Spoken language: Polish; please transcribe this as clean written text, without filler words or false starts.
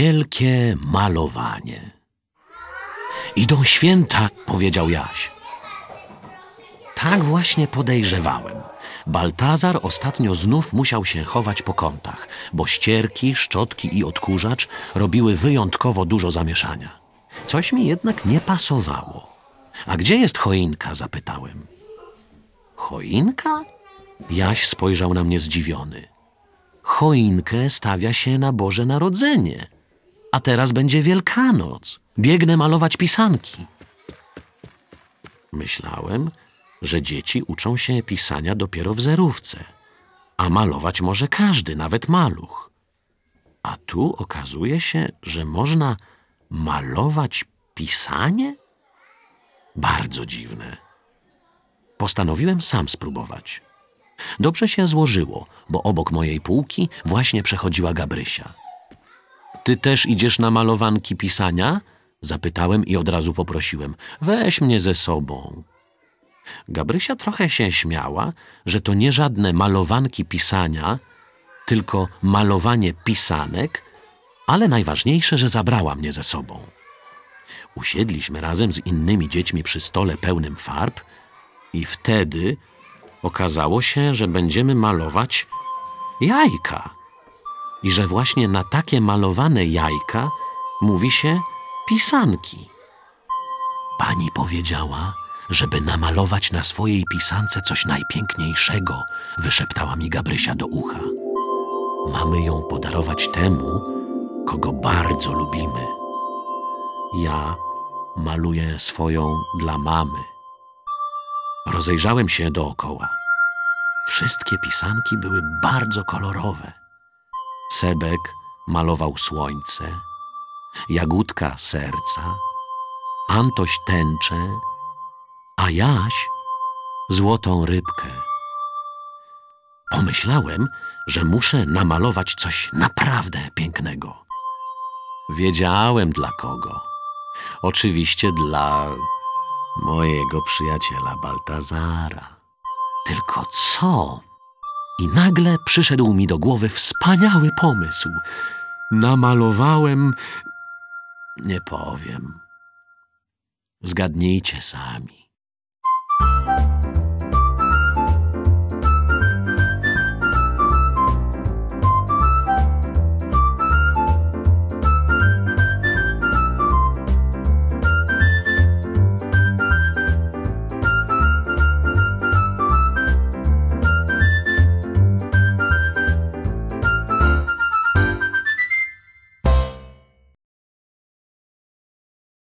Wielkie malowanie. Idą święta, powiedział Jaś. Tak właśnie podejrzewałem. Baltazar ostatnio znów musiał się chować po kątach, bo ścierki, szczotki i odkurzacz robiły wyjątkowo dużo zamieszania. Coś mi jednak nie pasowało. A gdzie jest choinka? Zapytałem. Choinka? Jaś spojrzał na mnie zdziwiony. Choinkę stawia się na Boże Narodzenie. A teraz będzie Wielkanoc. Biegnę malować pisanki. Myślałem, że dzieci uczą się pisania dopiero w zerówce, a malować może każdy, nawet maluch. A tu okazuje się, że można malować pisanie? Bardzo dziwne. Postanowiłem sam spróbować. Dobrze się złożyło, bo obok mojej półki właśnie przechodziła Gabrysia. Ty też idziesz na malowanki pisania? Zapytałem i od razu poprosiłem. Weź mnie ze sobą. Gabrysia trochę się śmiała, że to nie żadne malowanki pisania, tylko malowanie pisanek, ale najważniejsze, że zabrała mnie ze sobą. Usiedliśmy razem z innymi dziećmi przy stole pełnym farb i wtedy okazało się, że będziemy malować jajka. I że właśnie na takie malowane jajka mówi się pisanki. Pani powiedziała, żeby namalować na swojej pisance coś najpiękniejszego, wyszeptała mi Gabrysia do ucha. Mamy ją podarować temu, kogo bardzo lubimy. Ja maluję swoją dla mamy. Rozejrzałem się dookoła. Wszystkie pisanki były bardzo kolorowe. Sebek malował słońce, Jagódka serca, Antoś tęczę, a Jaś złotą rybkę. Pomyślałem, że muszę namalować coś naprawdę pięknego. Wiedziałem dla kogo. Oczywiście dla mojego przyjaciela Baltazara. Tylko co? I nagle przyszedł mi do głowy wspaniały pomysł. Namalowałem... Nie powiem. Zgadnijcie sami.